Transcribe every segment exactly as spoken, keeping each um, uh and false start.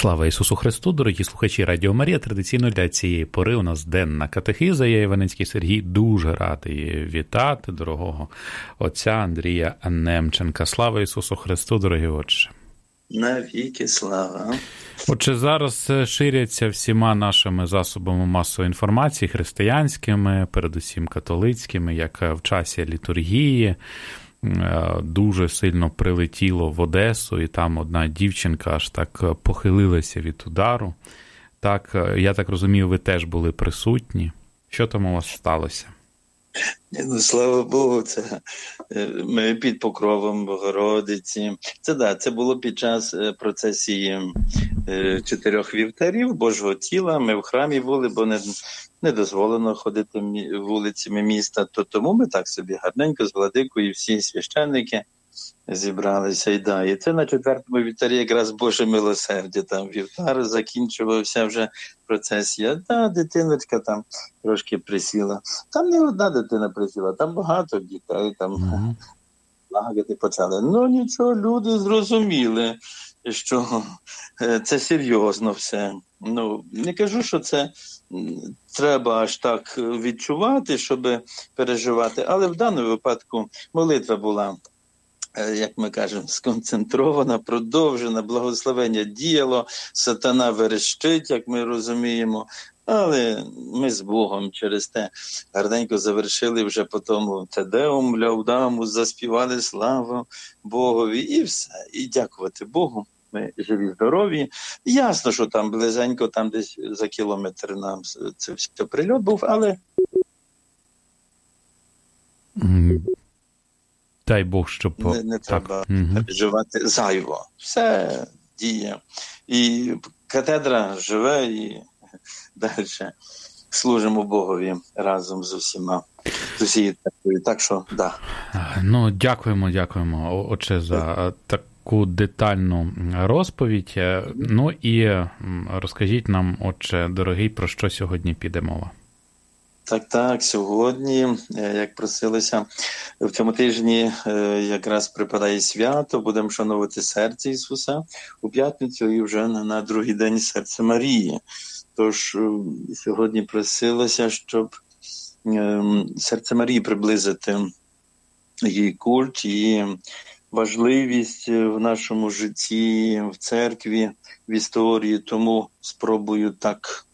Слава Ісусу Христу, дорогі слухачі Радіо Марія. Традиційно для цієї пори у нас денна катехиза. Я, Іванецький Сергій, дуже радий вітати дорогого отця Андрія Немченка. Слава Ісусу Христу, дорогі отче. Навіки слава. Отже, зараз ширяться всіма нашими засобами масової інформації, християнськими, передусім католицькими, як в часі літургії. Дуже сильно прилетіло в Одесу, і там одна дівчинка аж так похилилася від удару. Так, я так розумію, ви теж були присутні. Що там у вас сталося? Ну, слава Богу, це ми під покровом Богородиці. Це да, це було під час процесії чотирьох вівтарів Божого тіла. Ми в храмі були, бо не, не дозволено ходити вулицями міста. То тому ми так собі гарненько з владикою, всі священники зібралися. І, да, і це на четвертому вівтарі якраз Боже милосердя. Там вівтар закінчувався вже процесія. Да, дитиночка там трошки присіла. Там не одна дитина присіла, там багато дітей, там mm-hmm. лагати почали. Ну нічого, люди зрозуміли, що це серйозно все. Ну, не кажу, що це треба аж так відчувати, щоб переживати, але в даному випадку молитва була, як ми кажемо, сконцентрована, продовжена, благословення діяло, сатана верещить, як ми розуміємо, але ми з Богом через те гарненько завершили вже по тому Тедеум, Ляудамус, заспівали славу Богові і все. І дякувати Богу. Ми живі, здорові. Ясно, що там близенько, там десь за кілометр нам це все прильот був, але... Дай Бог, щоб... Не, не треба переживати угу. зайво. Все діє. І катедра живе, і далі служимо Богові разом з усіма. З усією такою. Так що, да. Ну, дякуємо, дякуємо, отче, за таку детальну розповідь. Ну і розкажіть нам, отче, дорогий, про що сьогодні піде мова? Так, так, сьогодні, як просилося, в цьому тижні якраз припадає свято, будемо шанувати серце Ісуса у п'ятницю і вже на, на другий день серце Марії. Тож сьогодні просилося, щоб серце Марії приблизити її культ, її важливість в нашому житті, в церкві, в історії. Тому спробую так,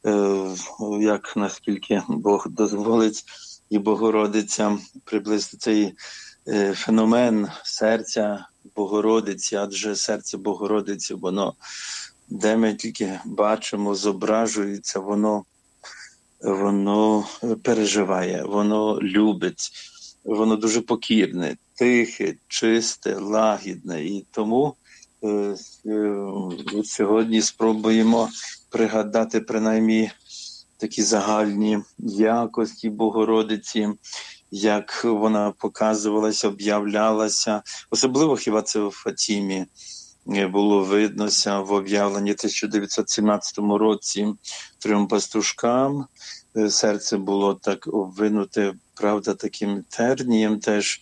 як наскільки Бог дозволить і Богородиця приблизити цей феномен серця Богородиці, адже серце Богородиці, воно, де ми тільки бачимо, зображується, воно, воно переживає, воно любить, воно дуже покірне, тихе, чисте, лагідне. І тому е, е, сьогодні спробуємо пригадати принаймні такі загальні якості Богородиці, як вона показувалася, об'являлася. Особливо хіба це в Фатімі було виднося в об'явленні тисяча дев'ятсот сімнадцятому році трьом пастушкам. Серце було так обвинуте, правда, таким тернієм теж,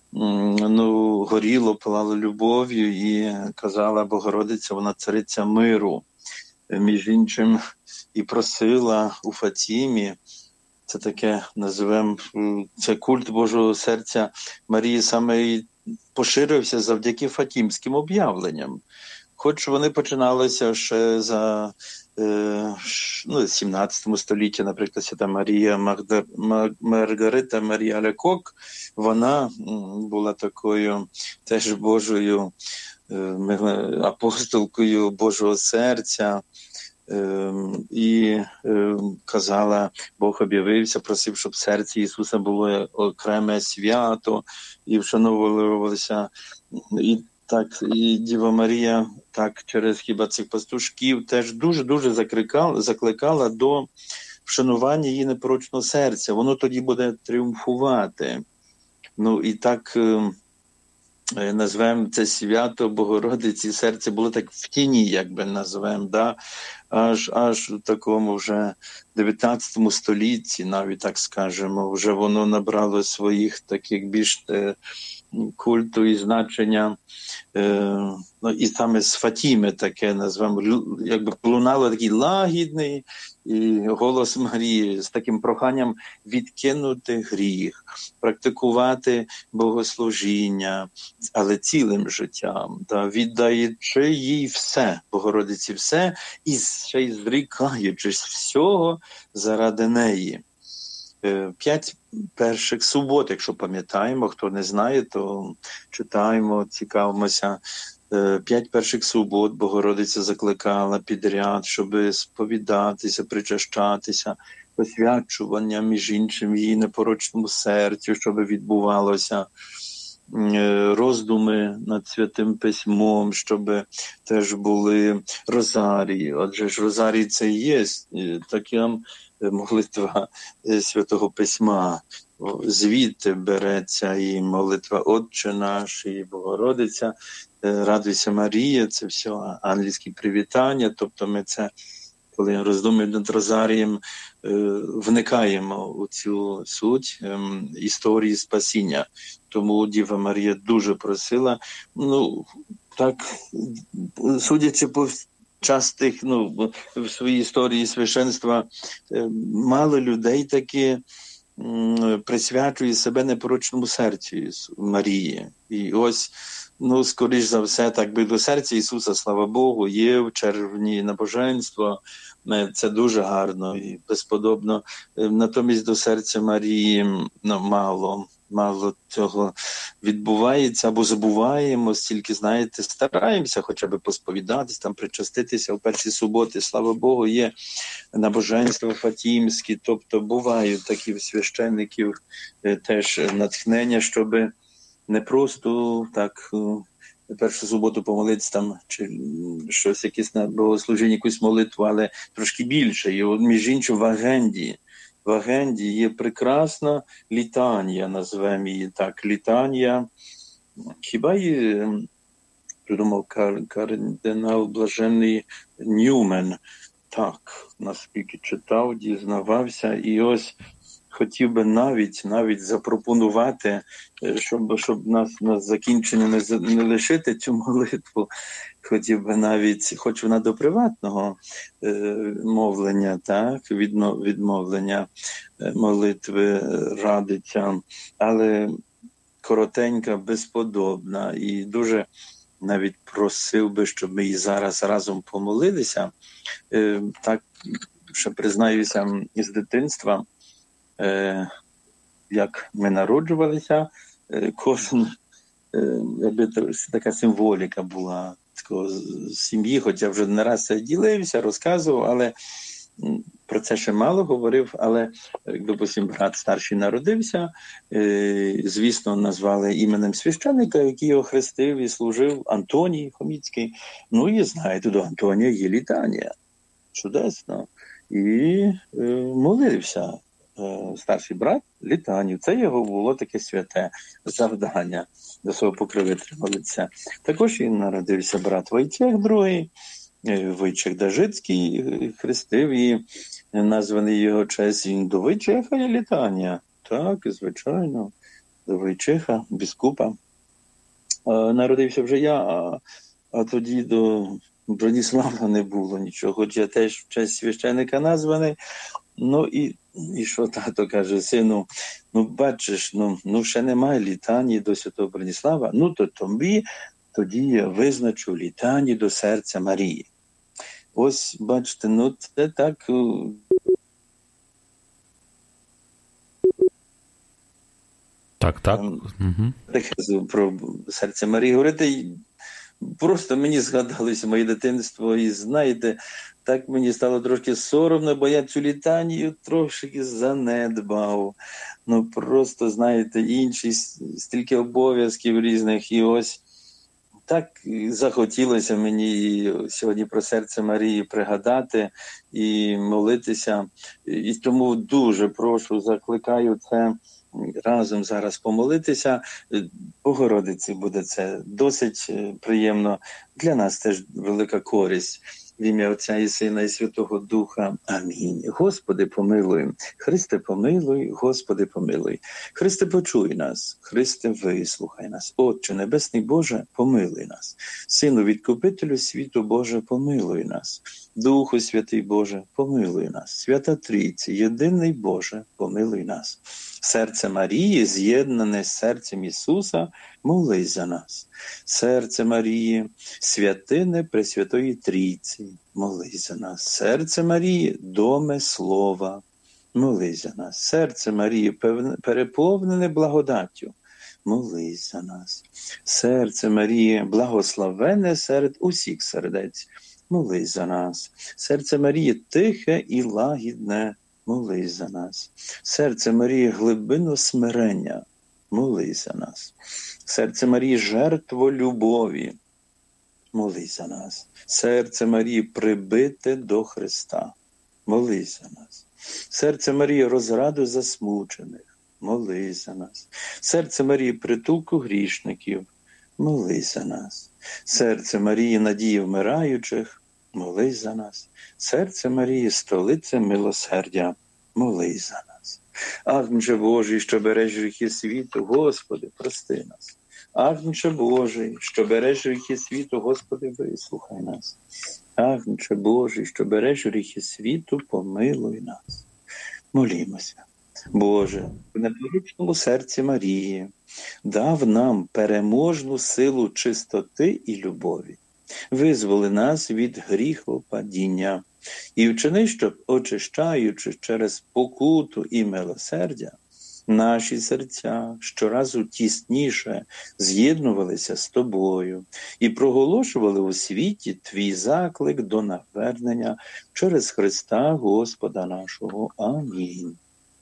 ну, горіло, палало любов'ю, і казала Богородиця, вона цариця миру. Між іншим, і просила у Фатімі, це таке, називаємо, це культ Божого серця Марії саме і поширився завдяки фатімським об'явленням. Хоч вони починалися ще за е, ну, сімнадцятому столітті, наприклад, свята Марія Магдар, Маргарита Марія Лекок, вона була такою теж Божою е, апостолкою Божого серця, е, і е, казала, Бог об'явився, просив, щоб в серці Ісуса було окреме свято, і вшановувалося, і так, і Діва Марія так через хіба цих пастушків теж дуже-дуже закликала, закликала до вшанування її непорочного серця. Воно тоді буде тріумфувати. Ну і так е, назвемо це свято Богородиці, серце було так в тіні, як би назвемо, да? аж, аж в такому вже дев'ятнадцятому столітті, навіть так скажемо, вже воно набрало своїх таких більш е, культу і значення, ну, і саме з Фатіми таке, назвемо, якби лунало такий лагідний і голос Марії з таким проханням відкинути гріх, практикувати богослужіння, але цілим життям, та, віддаючи їй все, Богородиці все, і ще й зрікаючись всього заради неї. П'ять перших субот, якщо пам'ятаємо, хто не знає, то читаємо, цікавимося. П'ять перших субот Богородиця закликала підряд, щоб сповідатися, причащатися, посвячування, між іншим, її непорочному серцю, щоб відбувалося, роздуми над Святим Письмом, щоб теж були розарії. Отже ж, розарій це і є така молитва Святого Письма. Звідти береться і молитва Отче наш, і Богородиця, Радуйся Марія, це все ангельські привітання. Тобто ми це, коли роздумуємо над розарієм, вникаємо у цю суть історії спасіння. Тому Діва Марія дуже просила, ну, так, судячи по частих, ну, в своїй історії священства, мало людей таки присвячує себе непорочному серцю Марії. І ось, ну, скоріш за все, так би до серця Ісуса, слава Богу, є в червні набоженство. Це дуже гарно і безподобно. Натомість до серця Марії, ну, мало. Мало цього відбувається, або забуваємо, стільки, знаєте, стараємося хоча б посповідатись, там, причаститися в перші суботи. Слава Богу, є набоженства фатімські, тобто бувають такі священників теж натхнення, щоб не просто так першу суботу помолитися там, чи щось, якесь на богослужіння, якусь молитву, але трошки більше. І, між іншим, в агенді. В агенді є прекрасна літанія, назвемо її так, літанія. Хіба її придумав кардинал Блаженний Ньюмен? Так, наскільки читав, дізнавався, і ось хотів би навіть, навіть запропонувати, щоб, щоб нас на закінчення не, не лишити цю молитву, хотів би навіть, хоч вона до приватного е, мовлення, так, відно, відмовлення молитви радиться, але коротенька, безподобна, і дуже навіть просив би, щоб ми і зараз разом помолилися. Е, так, ще признаюся, із дитинства, е, як ми народжувалися, е, кожен, е, якби така символіка була сім'ї, хоча вже не раз це ділився, розказував, але про це ще мало говорив, але, як, допустим, брат старший народився, е, звісно, назвали іменем священника, який його хрестив і служив, Антоній Хоміцький. Ну і знаєте, до Антонія є літанія. Чудесно. І е, молився е, старший брат літанію. Це його було таке святе завдання до свого покровителя молитися. Також і народився брат Войчех другий, Войчех Дажицький, хрестив і названий його честь. Він до Войчеха є літання. Так, звичайно, до Войчеха, біскупа. А, народився вже я, а, а тоді до Броніслава не було нічого, хоч я теж в честь священика названий. Ну і, і що тато каже, сину, ну бачиш, ну, ну ще немає літанії до святого Броніслава, ну то тобі тоді я визначу літанію до серця Марії. Ось, бачите, ну це так... Так, так. Угу. Про серце Марії говорити, просто мені згадалося моє дитинство, і знаєте, так мені стало трошки соромно, бо я цю літанію трошки занедбав. Ну просто, знаєте, інші, стільки обов'язків різних, і ось так захотілося мені сьогодні про серце Марії пригадати і молитися. І тому дуже прошу, закликаю це разом зараз помолитися. Богородиці буде це досить приємно. Для нас теж велика користь. В ім'я Отця і Сина і Святого Духа. Амінь. Господи, помилуй. Христе, помилуй. Господи, помилуй. Христе, почуй нас. Христе, вислухай нас. Отче Небесний Боже, помилуй нас. Сину Відкупителю світу Боже, помилуй нас. Духу Святий Боже, помилуй нас. Свята Трійці, єдиний Боже, помилуй нас. Серце Марії, з'єднане з серцем Ісуса, молись за нас. Серце Марії, святине Пресвятої Трійці, молись за нас. Серце Марії, доме Слова, молись за нас. Серце Марії, переповнене благодаттю, молись за нас. Серце Марії, благословене серед усіх сердець, молись за нас. Серце Марії, тихе і лагідне, молись за нас. Серце Марії, глибино смирення, молись за нас. Серце Марії, жертво любові, молись за нас. Серце Марії, прибите до Христа, молись за нас. Серце Марії, розраду засмучених, молись за нас. Серце Марії, притулку грішників, молись за нас. Серце Марії, надії вмираючих, молись за нас. Серце Марії, столиця милосердя, молись за нас. Агнче Божий, що береш гріхи світу, Господи, прости нас. Агнче Божий, що береш гріхи світу, Господи, вислухай нас. Агнче Божий, що береш гріхи світу, помилуй нас. Молімося. Боже, в непорочному серці Марії дав нам переможну силу чистоти і любові. Визволи нас від гріхопадіння і вчини, щоб, очищаючи через покуту і милосердя, наші серця щоразу тісніше з'єднувалися з Тобою і проголошували у світі Твій заклик до навернення через Христа Господа нашого. Амінь.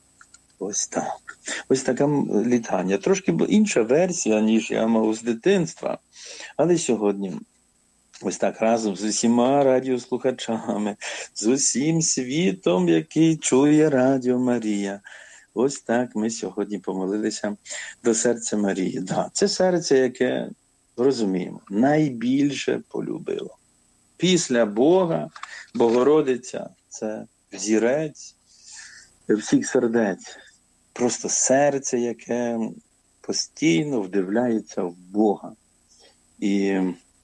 Ось так. Ось така літання. Трошки інша версія, ніж я мав з дитинства. Але сьогодні ось так разом з усіма радіослухачами, з усім світом, який чує Радіо Марія. Ось так ми сьогодні помолилися до серця Марії. Да, це серце, яке, розуміємо, найбільше полюбило. Після Бога Богородиця – це взірець всіх сердець. Просто серце, яке постійно вдивляється в Бога. І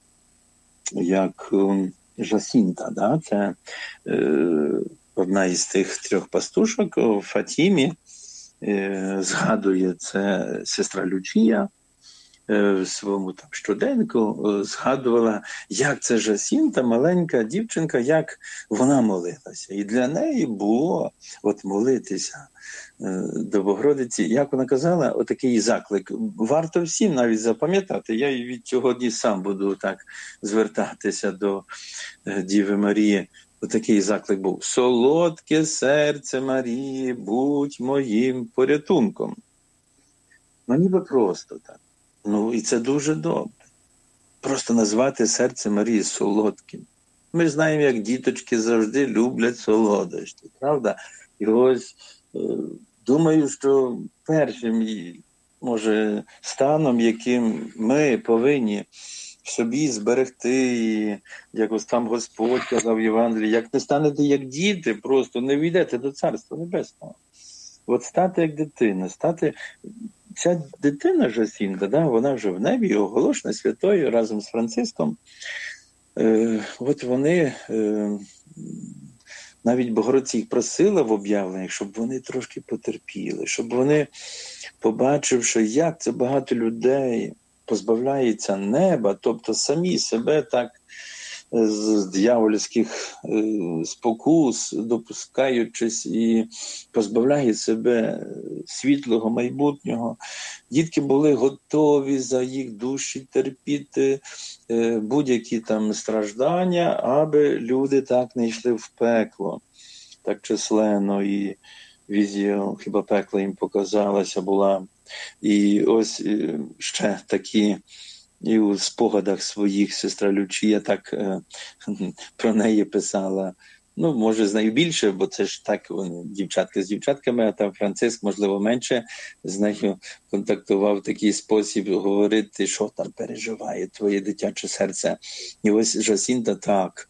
як Жасінта, да? Це е, одна із тих трьох пастушок в Фатімі, е, згадує це сестра Лючія, е, в своєму там щоденку е, згадувала, як це Жасінта, маленька дівчинка, як вона молилася. І для неї було от молитися до Богородиці, як вона казала, отакий заклик. Варто всім навіть запам'ятати. Я і від сьогодні сам буду так звертатися до Діви Марії. Отакий заклик був. Солодке серце Марії, будь моїм порятунком. Ну, ніби просто так. Ну, і це дуже добре. Просто назвати серце Марії солодким. Ми знаємо, як діточки завжди люблять солодощі, правда? І ось думаю, що першим, може, станом, яким ми повинні собі зберегти, і якось там Господь казав в Євангелії, як не станете як діти, просто не війдете до Царства Небесного. От стати як дитина, стати... Ця дитина Жасінта, да, вона вже в небі, оголошена святою разом з Франциском. Е, от вони... Е, Навіть Богородиця їх просила в об'явленнях, щоб вони трошки потерпіли, щоб вони, побачивши, як це багато людей позбавляється неба, тобто самі себе так з дьявольських спокус, допускаючись і позбавляє себе світлого майбутнього. Дітки були готові за їх душі терпіти будь-які там страждання, аби люди так не йшли в пекло. Так численно і візія, хіба пекла їм показалася була. І ось ще такі і у спогадах своїх сестра Лючія так е, про неї писала. Ну, може, з нею більше, бо це ж так, вони, дівчатка з дівчатками, а там Франциск, можливо, менше з нею контактував в такий спосіб говорити, що там переживає твоє дитяче серце. І ось Жасінта так,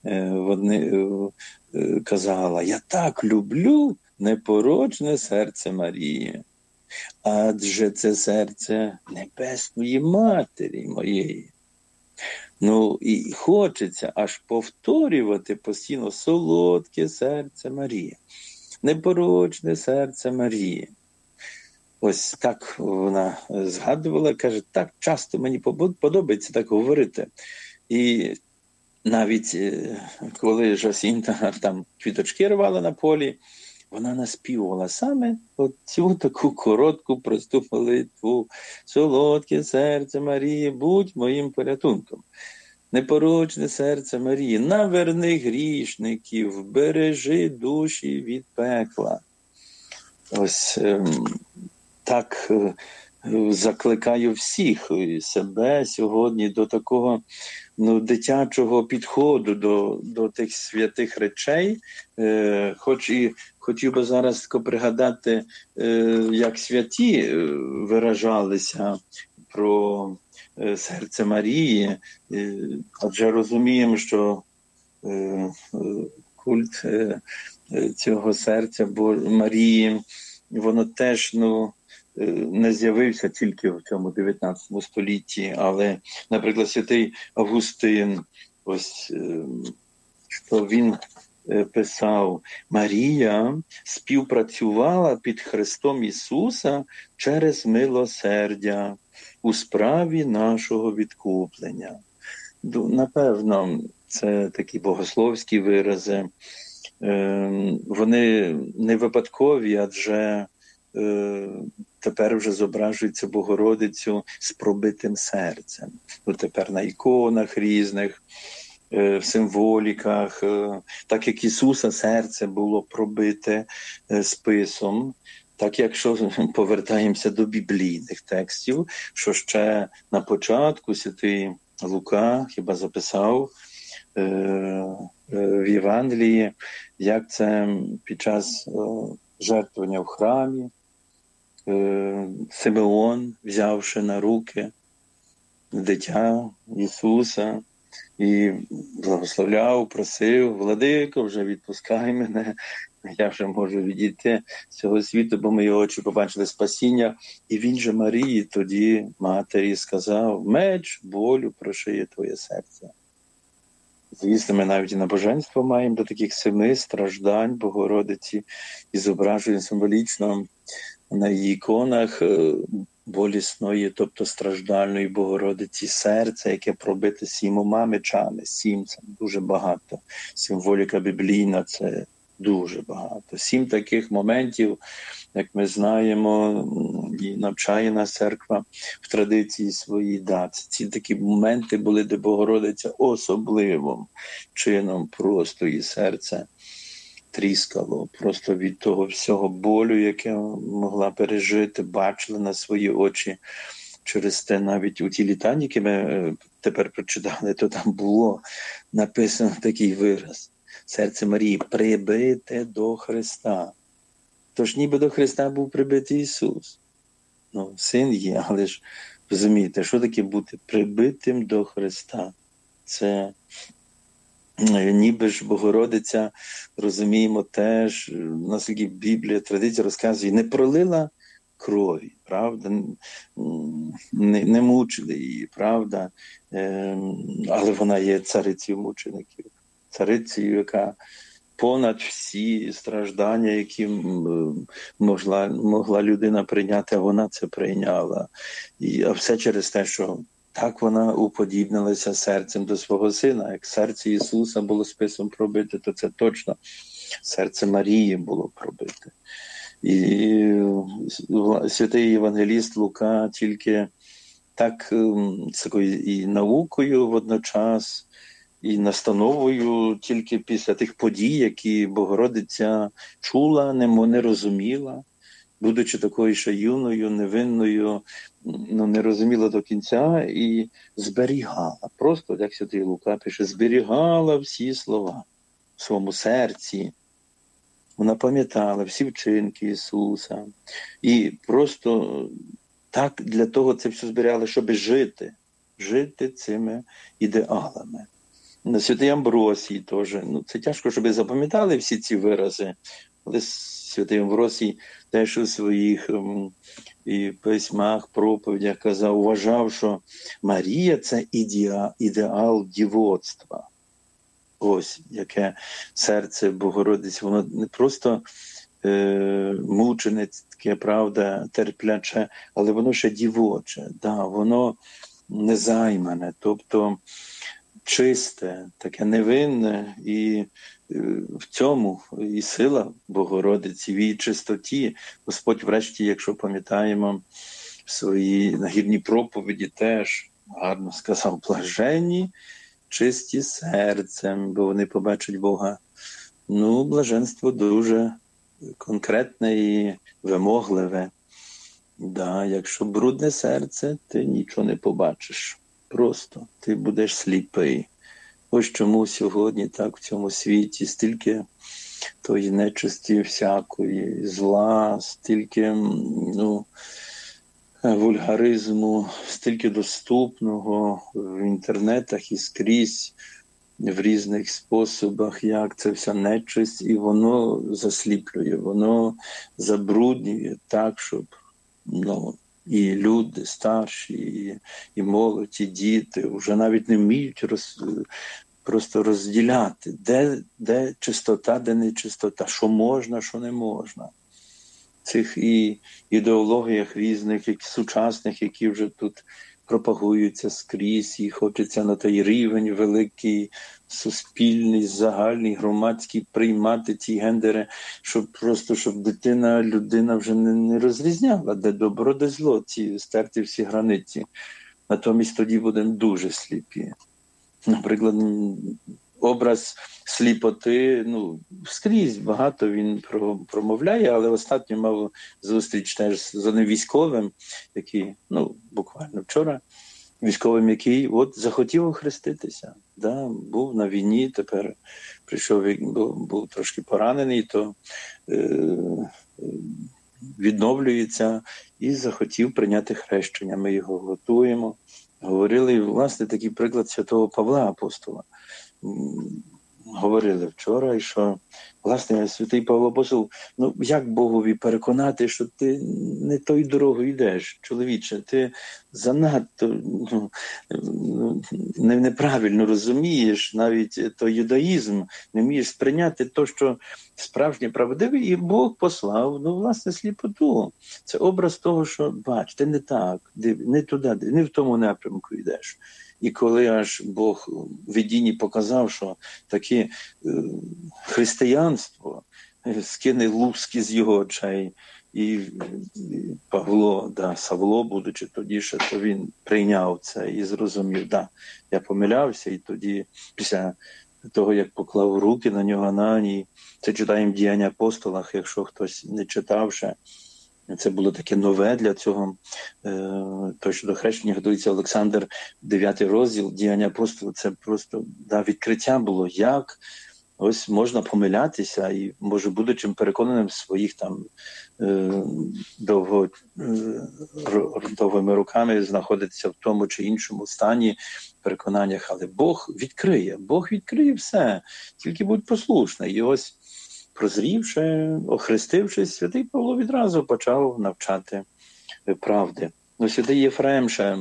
вони казала: «Я так люблю непорочне серце Марії, адже це серце Небесної Матері моєї». Ну, і хочеться аж повторювати постійно: солодке серце Марії, непорочне серце Марії. Ось так вона згадувала, каже, так часто мені подобається так говорити. І навіть коли Жасінта там квіточки рвала на полі, вона наспівувала саме цю таку коротку, просту молитву: солодке серце Марії, будь моїм порятунком. Непорочне серце Марії, наверни грішників, бережи душі від пекла. Ось так закликаю всіх себе сьогодні до такого, ну, дитячого підходу до, до тих святих речей. Е, хоч і хотів би зараз пригадати, е, як святі виражалися про е, серце Марії, е, адже розуміємо, що е, е, культ е, цього серця Марії, воно теж, ну, не з'явився тільки в цьому дев'ятнадцятому столітті, але, наприклад, святий Августин, ось, що він писав: «Марія співпрацювала під Христом Ісуса через милосердя у справі нашого відкуплення». Напевно, це такі богословські вирази. Вони не випадкові, адже тепер вже зображується Богородицю з пробитим серцем. Ну, тепер на іконах різних, в символіках, так як Ісуса серце було пробите списом, так якщо повертаємося до біблійних текстів, що ще на початку святий Лука хіба записав в Євангелії, як це під час жертвування в храмі Симеон, взявши на руки дитя Ісуса, і благословляв, просив: «Владико, вже відпускай мене, я вже можу відійти з цього світу, бо мої очі побачили спасіння». І він же Марії тоді, матері, сказав: «Меч болю прошиє твоє серце». Звісно, ми навіть і набоженство маємо до таких семи страждань Богородиці, і зображуємо символічно на її іконах болісної, тобто страждальної Богородиці, серце, яке пробите сімома мечами. Сім – це дуже багато. Символіка біблійна – це дуже багато. Сім таких моментів, як ми знаємо, і навчає нас церква в традиції своїй. Да, ці такі моменти були, де Богородиця особливим чином просто її серце тріскало просто від того всього болю, яке могла пережити, бачила на свої очі. Через те навіть у ті літанні, які ми тепер прочитали, то там було написано такий вираз: серце Марії прибите до Христа. Тож ніби до Христа був прибитий Ісус. Ну, син є, але ж розумієте, що таке бути прибитим до Христа? Це ніби ж Богородиця, розуміємо теж, наскільки Біблія, традиція розказує, не пролила крові, правда, не, не мучили її, правда, е, але вона є царицею мучеників, царицею, яка понад всі страждання, які могла, могла людина прийняти, а вона це прийняла. І, а все через те, що так вона уподібнилася серцем до свого сина. Як серце Ісуса було списом пробите, то це точно серце Марії було пробите. І святий євангеліст Лука тільки так з такою і наукою водночас, і настановою тільки після тих подій, які Богородиця чула, не розуміла, будучи такою ще юною, невинною, ну, не розуміла до кінця і зберігала. Просто, як святий Лука пише, зберігала всі слова в своєму серці. Вона пам'ятала всі вчинки Ісуса. І просто так для того це все зберігала, щоб жити, жити цими ідеалами. Святий Амбросій теж. Ну, це тяжко, щоб ви запам'ятали всі ці вирази, але святий Амбросій теж у своїх ем, і письмах, проповідях казав, вважав, що Марія – це ідеал, ідеал дівоцтва. Ось, яке серце Богородиці, воно не просто е, мученицьке, правда, терпляче, але воно ще дівоче, да, воно незаймане, тобто чисте, таке невинне, і е, в цьому і сила Богородиці, в її чистоті. Господь врешті, якщо пам'ятаємо, в своїй нагірній проповіді теж гарно сказав: блаженні, чисті серцем, бо вони побачать Бога. Ну, блаженство дуже конкретне і вимогливе. Да, якщо брудне серце, ти нічого не побачиш. Просто ти будеш сліпий. Ось чому сьогодні так в цьому світі стільки тої нечисті всякої, зла, стільки, ну, вульгаризму, стільки доступного в інтернетах і скрізь, в різних способах, як це вся нечисть, і воно засліплює, воно забруднює так, щоб, ну, і люди старші, і, і молодь, і діти вже навіть не вміють роз, просто розділяти, де, де чистота, де нечистота, що можна, що не можна. Цих і ідеологіях різних, як сучасних, які вже тут пропагуються скрізь, і хочеться на той рівень великий, суспільний, загальний, громадський приймати ці гендери, щоб просто, щоб дитина, людина вже не, не розрізняла, де добро, де зло, ці стерти всі границі. Натомість тоді будемо дуже сліпі. Наприклад, образ сліпоти, ну, скрізь багато він промовляє, але останньо мав зустріч теж з одним військовим, який, ну, буквально вчора, військовим, який от захотів охреститися. Да, був на війні, тепер прийшов, був, був трошки поранений, то е, відновлюється і захотів прийняти хрещення. Ми його готуємо. Говорили, власне, такий приклад святого Павла Апостола. Говорили вчора, і що, власне, святий Павло Апостол, ну, як Богові переконати, що ти не тою дорогою йдеш, чоловіче, ти занадто, ну, не, неправильно розумієш навіть той юдаїзм, не вмієш сприйняти те, що справжнє правдиве, і Бог послав, ну, власне, сліпоту. Це образ того, що, бач, ти не так, не туди, не в тому напрямку йдеш. І коли аж Бог в видінні показав, що таке е, християнство скине луски з його очей, і, і Павло, да, Савло, будучи тоді ще, то він прийняв це і зрозумів, да, я помилявся, і тоді, після того, як поклав руки на нього, на ній, це читаємо в Діяння апостолах, якщо хтось не читав ще, це було таке нове для цього. Той, що до хрещення готується Олександр, дев'ятий розділ, Діяння апостолів, це просто, да, відкриття було, як ось можна помилятися і, може, будучи переконаним в своїх там довго, довгими руками знаходитися в тому чи іншому стані, переконаннях, але Бог відкриє, Бог відкриє все, тільки будь послушний. І ось, прозрівши, охрестившись, святий Павло відразу почав навчати правди. Ну, святий Єфрем ще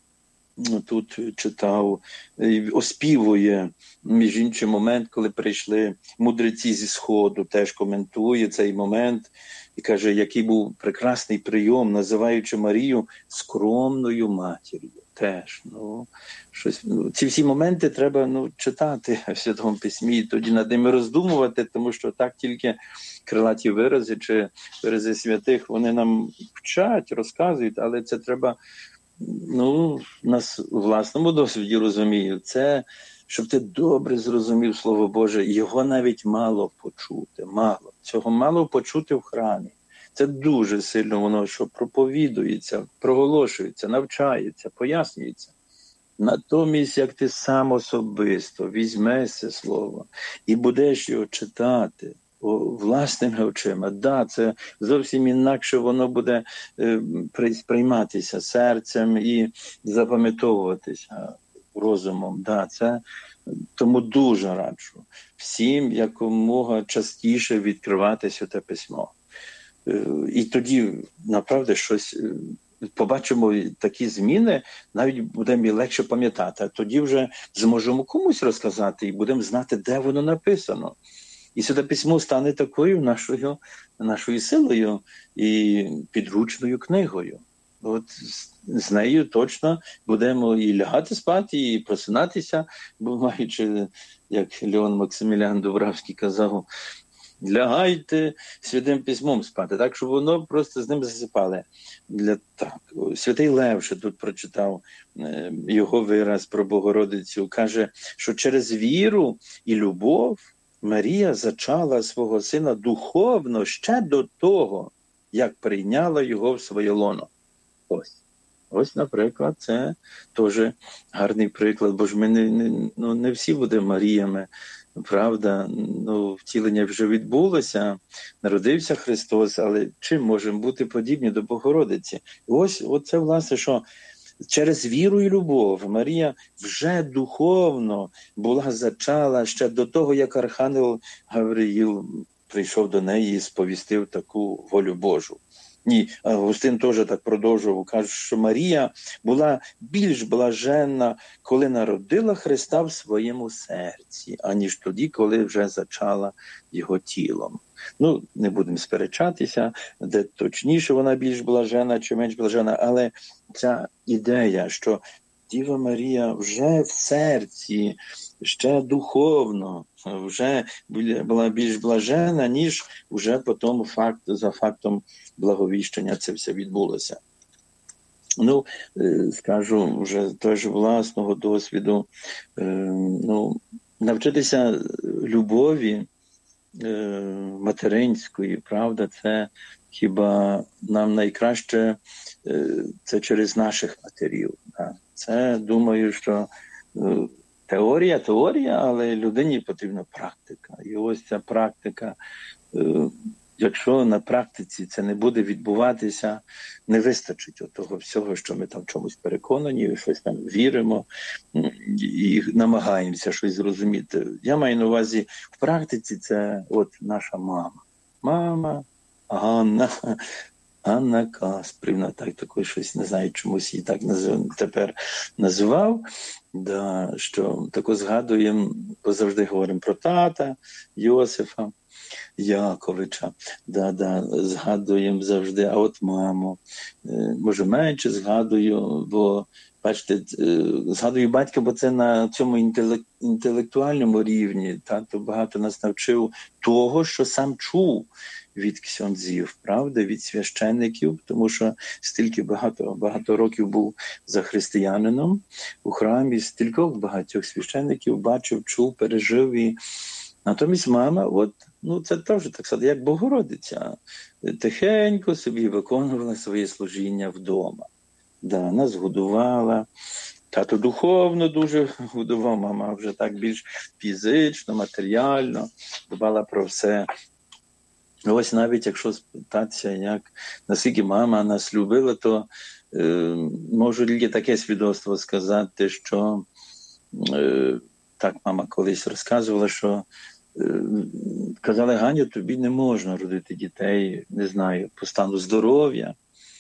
тут читав, оспівує, між іншим, момент, коли прийшли мудреці зі Сходу, теж коментує цей момент і каже, який був прекрасний прийом, називаючи Марію скромною матір'ю. Теж, ну, щось, ну, ці всі моменти треба, ну, читати в Святому Письмі, і тоді над ними роздумувати, тому що так тільки крилаті вирази чи вирази святих, вони нам вчать, розказують, але це треба, ну, нас у власному досвіді розумію. Це, щоб ти добре зрозумів Слово Боже, його навіть мало почути, мало. Цього мало почути в храмі. Це дуже сильно воно, що проповідується, проголошується, навчається, пояснюється. Натомість, як ти сам особисто візьмеш це слово і будеш його читати о, власними очима, да, це зовсім інакше воно буде е, сприйматися серцем і запам'ятовуватися розумом. Да, це Тому дуже раджу всім якомога частіше відкривати Святе Письмо. І тоді, направду, щось побачимо такі зміни, навіть будемо легше пам'ятати. А тоді вже зможемо комусь розказати і будемо знати, де воно написано. І Святе Письмо стане такою нашою, нашою силою і підручною книгою. От з нею точно будемо і лягати спати, і просинатися, бо маючи, як Леон Максимілян Дубравський казав, лягайте Святим Письмом спати, так, щоб воно просто з ним засипали. Для, так, Святий Лев ще тут прочитав е, його вираз про Богородицю, каже, що через віру і любов Марія зачала свого сина духовно ще до того, як прийняла його в своє лоно. Ось. Ось, наприклад, це теж гарний приклад, бо ж ми не, не, ну, не всі будемо Маріями, правда, ну, втілення вже відбулося, народився Христос, але чим можемо бути подібні до Богородиці? Ось це, власне, що через віру і любов Марія вже духовно була зачала ще до того, як Архангел Гавриїл прийшов до неї і сповістив таку волю Божу. Ні, Августин теж так продовжував, каже, що Марія була більш блаженна, коли народила Христа в своєму серці, аніж тоді, коли вже зачала його тілом. Ну, не будемо сперечатися, де точніше вона більш блажена чи менш блажена, але ця ідея, що Діва Марія вже в серці, ще духовно, вже була більш блажена, ніж вже по тому факту, за фактом благовіщення це все відбулося. Ну, скажу вже теж власного досвіду, ну, навчитися любові материнської, правда, це хіба нам найкраще це через наших матерів. Це, думаю, що теорія, теорія, але людині потрібна практика. І ось ця практика, якщо на практиці це не буде відбуватися, не вистачить того всього, що ми там чомусь переконані, щось там віримо і намагаємося щось зрозуміти. Я маю на увазі, в практиці це от наша мама. Мама, Ганна, Анна Каспрівна, так також щось, не знаю, чомусь її так назив, тепер називав, да, що тако згадуємо, бо завжди говоримо про тата Йосифа Яковича, да, да, згадуємо завжди, а от маму, може менше згадую, бо, бачите, згадую батька, бо це на цьому інтелек, інтелектуальному рівні, тато багато нас навчив того, що сам чув від ксьондзів, правда, від священників, тому що стільки багато, багато років був за християнином у храмі, стількох багатьох священників бачив, чув, пережив. І натомість мама, от, ну це теж так сказати, як Богородиця, тихенько собі виконувала своє служіння вдома. Да, нас годувала, тато духовно дуже годував, мама вже так більш фізично, матеріально, дбала про все. Ось навіть якщо спитатися, як, наскільки мама нас любила, то е, можу тільки таке свідоцтво сказати, що е, так мама колись розказувала, що е, казали, Ганю, тобі не можна родити дітей, не знаю, по стану здоров'я,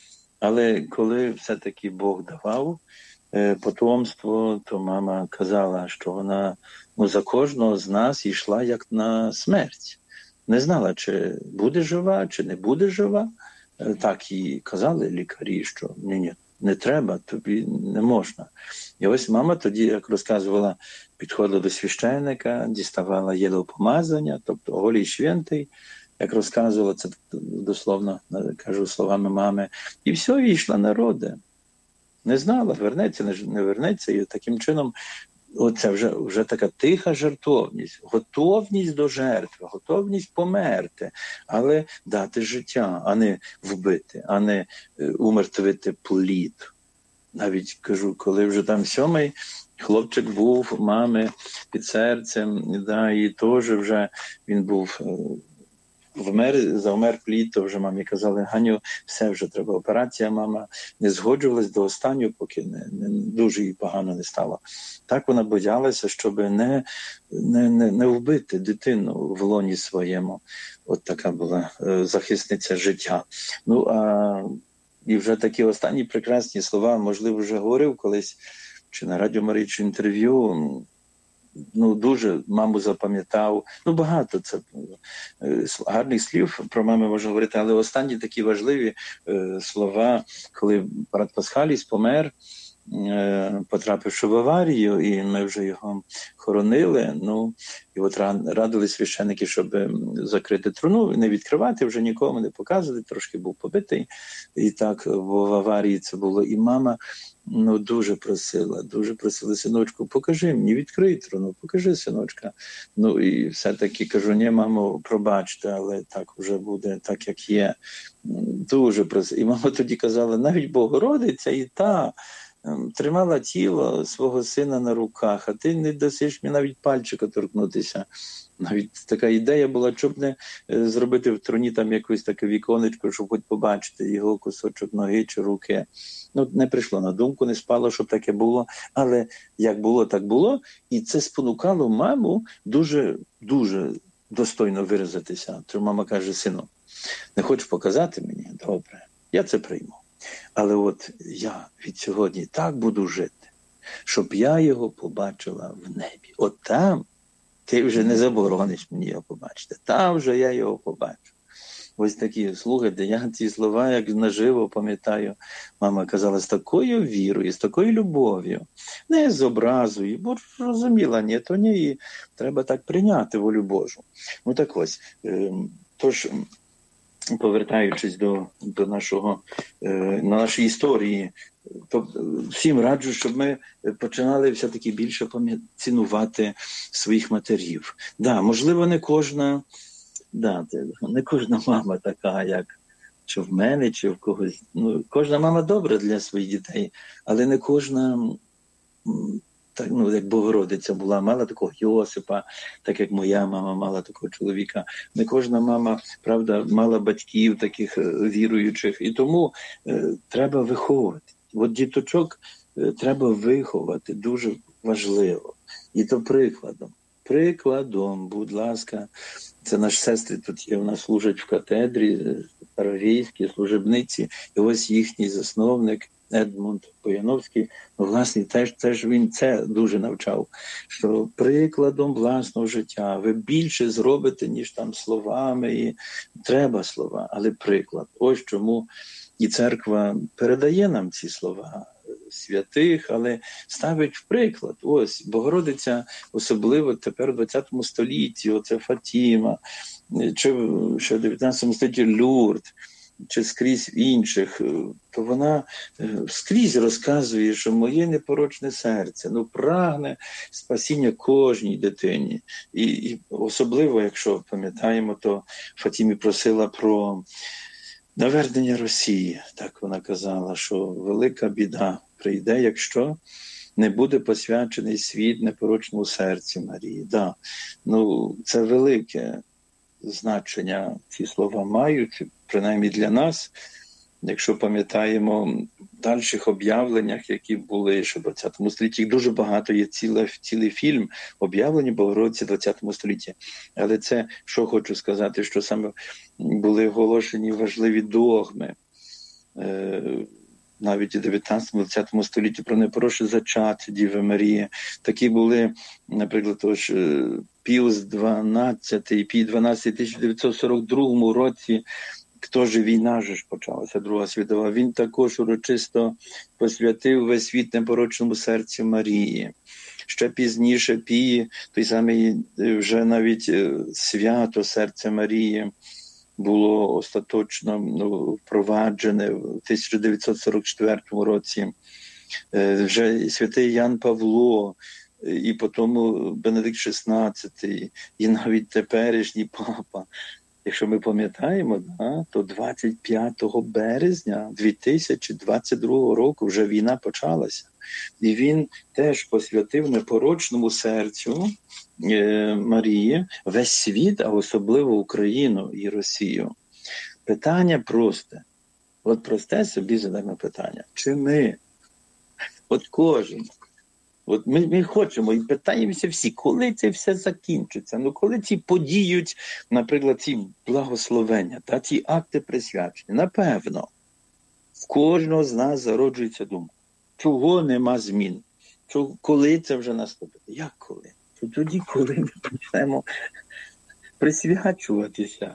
але коли все-таки Бог давав е, потомство, то мама казала, що вона, ну, за кожного з нас йшла як на смерть. Не знала, чи буде жива, чи не буде жива. Так і казали лікарі, що ні-ні, не треба, тобі не можна. І ось мама тоді, як розказувала, підходила до священника, діставала єлопомазання, тобто голій святий, як розказувала, це дословно, кажу словами мами, і все, і йшла на роди. Не знала, вернеться, не вернеться, і таким чином оце вже, вже така тиха жертовність, готовність до жертви, готовність померти, але дати життя, а не вбити, а не умертвити плід. Навіть, кажу, коли вже там сьомий хлопчик був мами під серцем, да, і теж вже він був вмер, завмер плід, то вже мамі казали: Ганю, все, вже треба операція. Мама не згоджувалась до останнього, поки не, не дуже їй погано не стало. Так вона боялася, щоб не, не, не, не вбити дитину в лоні своєму. От така була е, захисниця життя. Ну, а і вже такі останні прекрасні слова, можливо, вже говорив колись, чи на Радіо Марії, чи інтерв'ю. Ну, дуже маму запам'ятав. Ну, багато це е, гарних слів про маму можна говорити, але останні такі важливі е, слова, коли брат Пасхаліс помер, е, потрапивши в аварію, і ми вже його хоронили. Ну, і от радили священники, щоб закрити труну, не відкривати, вже нікому не показувати, трошки був побитий. І так, бо в аварії це було. І мама ну, дуже просила, дуже просила: синочку, покажи мені, відкрий труну, покажи, синочка. Ну, і все-таки кажу: ні, мамо, пробачте, але так вже буде, так, як є. Дуже просила. І мама тоді казала: навіть Богородиця і та тримала тіло свого сина на руках, а ти не досиш мені навіть пальчика торкнутися. Навіть така ідея була, щоб не зробити в труні там якусь таке віконечко, щоб хоч побачити його кусочок ноги чи руки. Ну, не прийшло на думку, не спало, щоб таке було. Але як було, так було. І це спонукало маму дуже, дуже достойно виразитися. То мама каже: сину, не хочеш показати мені? Добре, я це прийму. Але от я від сьогодні так буду жити, щоб я його побачила в небі. От там ти вже не заборониш мені його побачити. Там вже я його побачу. Ось такі, слухайте, я ці слова як наживо пам'ятаю. Мама казала з такою вірою, з такою любов'ю, не з образою, бо розуміла, ні, то ні, і треба так прийняти волю Божу. Ну так ось, тож, повертаючись до, до нашого, на нашої історії, то всім раджу, щоб ми починали все-таки більше цінувати своїх матерів. Да, можливо, не кожна, да, не кожна мама така, як чи в мене, чи в когось. Ну, кожна мама добра для своїх дітей, але не кожна, так, ну, як Богородиця була, мала такого Йосипа, так як моя мама мала такого чоловіка. Не кожна мама, правда, мала батьків таких віруючих. І тому е, треба виховувати. От діточок е, треба виховати, дуже важливо. І то прикладом. Прикладом, будь ласка. Це наші сестри тут є, у нас служать в катедрі, паравійські, служебниці. І ось їхній засновник Едмунд Бояновський, ну, власне, теж, теж він це дуже навчав, що прикладом власного життя ви більше зробите, ніж там словами, і треба слова, але приклад. Ось чому і церква передає нам ці слова святих, але ставить в приклад. Ось, Богородиця, особливо тепер в двадцятому столітті, оце Фатіма, чи ще в дев'ятнадцятому столітті Люрд, чи скрізь інших, то вона скрізь розказує, що моє непорочне серце, ну, прагне спасіння кожній дитині. І, і особливо, якщо пам'ятаємо, то Фатімі просила про навернення Росії. Так вона казала, що велика біда прийде, якщо не буде посвячений світ непорочному серці Марії. Да. Ну, це велике значення ці слова мають, принаймні для нас. Якщо пам'ятаємо в дальших об'явленнях, які були ще в двадцятому столітті, їх дуже багато, є цілий, цілий фільм об'явлення Богородиці в двадцятому столітті. Але це, що хочу сказати, що саме були оголошені важливі догми, е, навіть у дев'ятнадцятому-двадцятому столітті про непорочне зачаття Діви Марії. Такі були, наприклад, тож Піус дванадцятий, Пій дванадцятий в тисяча дев'ятсот сорок другому році, Тож війна ж почалася, Друга світова. Він також урочисто посвятив весь світ непорочному серцю Марії. Ще пізніше Пій, той самий вже навіть свято серця Марії, було остаточно ну, впроваджене в тисяча дев'ятсот сорок четвертому році. Вже святий Ян Павло, і потім Бенедикт шістнадцятий, і навіть теперішній папа. Якщо ми пам'ятаємо, да, то двадцять п'ятого березня дві тисячі двадцять другого року вже війна почалася. І він теж посвятив непорочному серцю Марії весь світ, а особливо Україну і Росію. Питання просте. От просте собі задаємо питання. Чи ми, от кожен, от ми, ми хочемо і питаємося всі, коли це все закінчиться? Ну, коли ці подіють, наприклад, ці благословення, та ці акти присвячення? Напевно, в кожного з нас зароджується думка. Чого нема змін? Чого, коли це вже наступить? Як коли? То тоді, коли ми почнемо присвячуватися,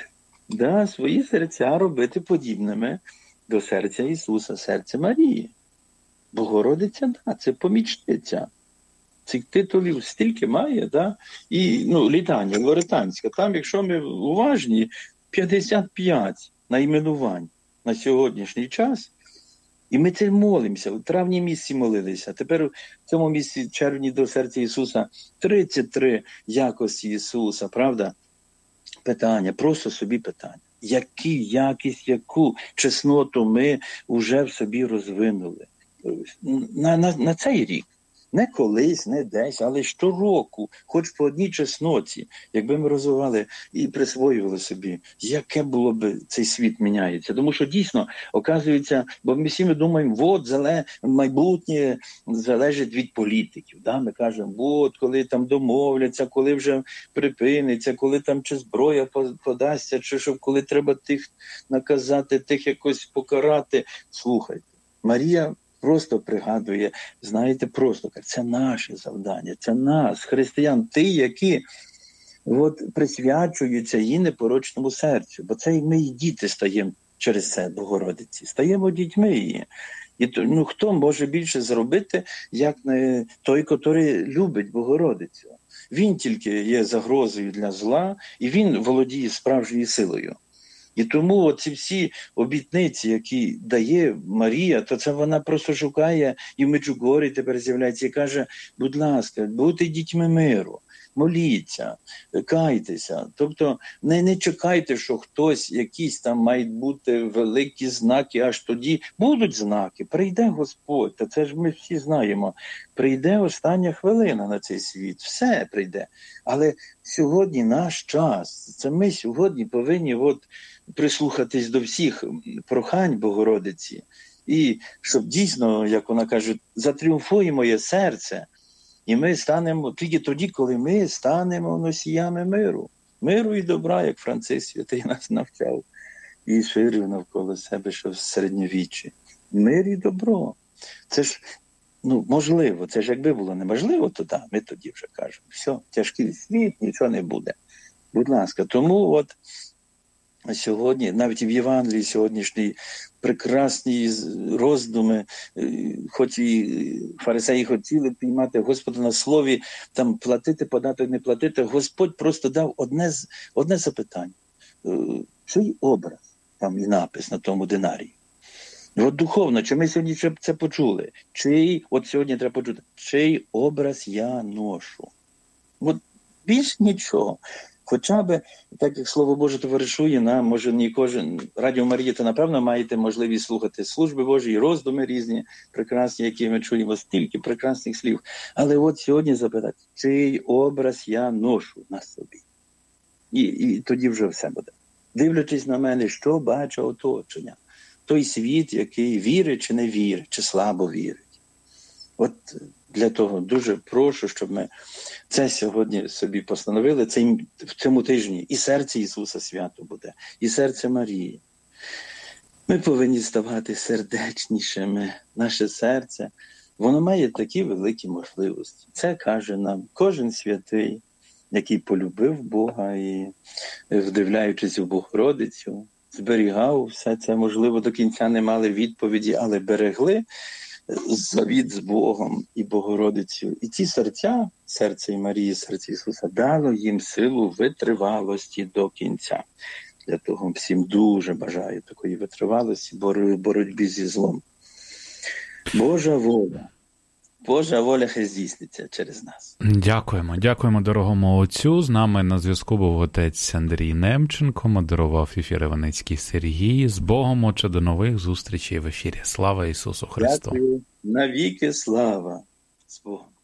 да, свої серця робити подібними до серця Ісуса, серця Марії. Богородиця, да, це помічниця. Цих титулів стільки має, да? І, ну, літання, лоретанська. Там, якщо ми уважні, п'ятдесят п'ять найменувань на сьогоднішній час. І ми це молимося. У травні місяці молилися. Тепер в цьому місяці, червні, до серця Ісуса, тридцять три якості Ісуса, правда? Питання, просто собі питання. Які якість, яку чесноту ми вже в собі розвинули? На, на, на цей рік. Не колись, не десь, але щороку, хоч по одній чесноті, якби ми розвивали і присвоювали собі, яке було б цей світ міняється. Тому що дійсно, оказується, бо ми всі ми думаємо, от, зале, майбутнє залежить від політиків. Да? Ми кажемо, от, коли там домовляться, коли вже припиниться, коли там чи зброя подасться, чи що, коли треба тих наказати, тих якось покарати. Слухайте, Марія просто пригадує, знаєте, просто це наше завдання, це нас, християн, ті, які от, присвячуються її непорочному серцю. Бо це і ми, і діти стаємо через це, Богородиці, стаємо дітьми її. І ну, хто може більше зробити, як не той, який любить Богородицю? Він тільки є загрозою для зла, і він володіє справжньою силою. І тому оці всі обітниці, які дає Марія, то це вона просто шукає, і в Меджугорі тепер з'являється, і каже, будь ласка, будьте дітьми миру, моліться, кайтеся. Тобто не, не чекайте, що хтось, якісь там мають бути великі знаки, аж тоді будуть знаки. Прийде Господь, та це ж ми всі знаємо. Прийде остання хвилина на цей світ, все прийде. Але сьогодні наш час, це ми сьогодні повинні от прислухатись до всіх прохань Богородиці. І щоб дійсно, як вона каже, затріумфує моє серце, і ми станемо тільки тоді, коли ми станемо носіями миру. Миру і добра, як Франциск Святий нас навчав. І ширив навколо себе, що в середньовіччі. Мир і добро. Це ж, ну, можливо, це ж якби було неможливо, то так, ми тоді вже кажемо, все, тяжкий світ, нічого не буде. Будь ласка, тому от сьогодні, навіть і в Євангелії сьогоднішній прекрасні роздуми, хоч і фарисеї хотіли піймати Господа на слові, там платити податок, не платити, Господь просто дав одне, одне запитання. Чий образ? Там і напис на тому динарії. От духовно, чи ми сьогодні це почули? Чий, от сьогодні треба почути, чий образ я ношу? От більш нічого. Хоча б, так як Слово Боже товаришує нам, може не кожен, Радіо Марія, то напевно маєте можливість слухати служби Божі, роздуми різні, прекрасні, які ми чуємо, стільки прекрасних слів. Але от сьогодні запитати, чий образ я ношу на собі? І, і тоді вже все буде. Дивлячись на мене, що бачу оточення. Той світ, який вірить чи не вірить, чи слабо вірить. От для того дуже прошу, щоб ми це сьогодні собі постановили, цей, в цьому тижні і серце Ісуса свято буде, і серце Марії. Ми повинні ставати сердечнішими. Наше серце, воно має такі великі можливості. Це каже нам кожен святий, який полюбив Бога і, вдивляючись у Богородицю, зберігав все це, можливо, до кінця не мали відповіді, але берегли завіт з Богом і Богородицею. І ці серця, серце і Марії, серце Ісуса, дало їм силу витривалості до кінця. Для того всім дуже бажаю такої витривалості, боротьбі зі злом. Божа воля. Божа воля хай здійсниться через нас. Дякуємо. Дякуємо дорогому отцю. З нами на зв'язку був отець Андрій Немченко, модерував ефір Іваницький Сергій. З Богом, отче, до нових зустрічей в ефірі. Слава Ісусу Христу! Дякую. Навіки слава. З Богом.